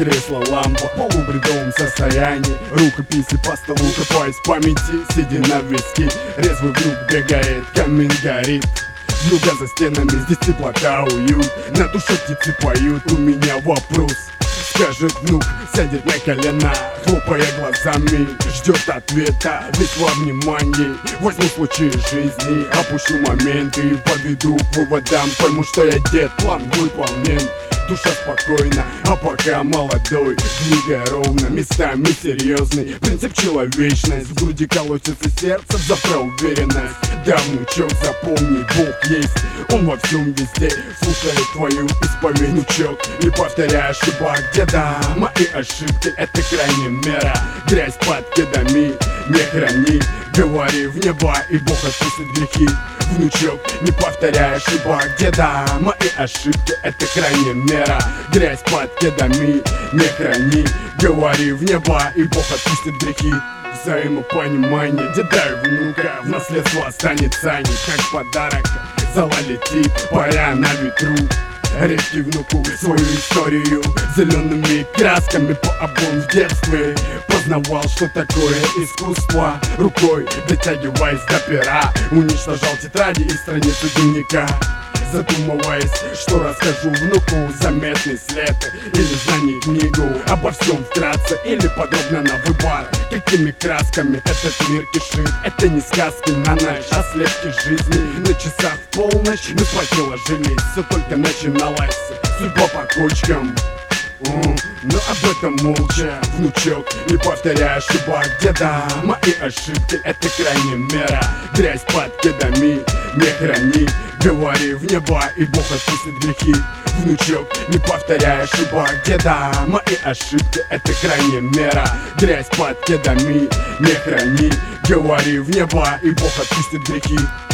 кресло, лампа, в полубредовом состоянии. Рукописи по столу, копаясь в памяти, сидя на виске. Резвый внук бегает, камин горит. Юга за стенами, здесь теплота, уют. На душе птицы поют, у меня вопрос. Скажет внук, сядет на колено, хлопая глазами, ждет ответа, весь во внимании. Возьму случаи жизни, опущу моменты, подведу к выводам, пойму, что я дед, план выполнен. Душа спокойна, а пока молодой. Двигай ровно, местами серьезный. Принцип человечность, в груди колотится сердце, завтра уверенность. Да, внучок, запомни, Бог есть, Он во всем везде. Слушает твою исповедь, внучок, не повторяй ошибок деда. Мои ошибки — это крайняя мера. Грязь под кедами не храни. Говори в небо, и Бог отпустит грехи. Внучок, не повторяй ошибок деда. Мои ошибки — это крайняя мера. Грязь под кедами не храни. Говори в небо, и Бог отпустит грехи. Взаимопонимание деда и внука в наследство останется не как подарок. Зала летит, паря на ветру. Редкий внуку свою историю зелеными красками по обоим в детстве. Познавал, что такое искусство, рукой дотягиваясь до пера. Уничтожал тетради и страницы дневника, задумываясь, что расскажу внуку. Заметный след или знаний книгу обо всем вкратце или подробно на выбор. Какими красками этот мир кишит. Это не сказки на ночь, а слепки жизни. На часах в полночь мы спать не ложились, все только начиналось, судьба по кочкам. Но об этом молча, внучок, не повторяй ошибок деда. Мои ошибки — это крайняя мера. Грязь под кедами не храни. Говори в небо, и Бог отпустит грехи. Внучок, не повторяй ошибок деда. Мои ошибки — это крайняя мера. Грязь под кедами не храни. Говори в небо, и Бог отпустит грехи.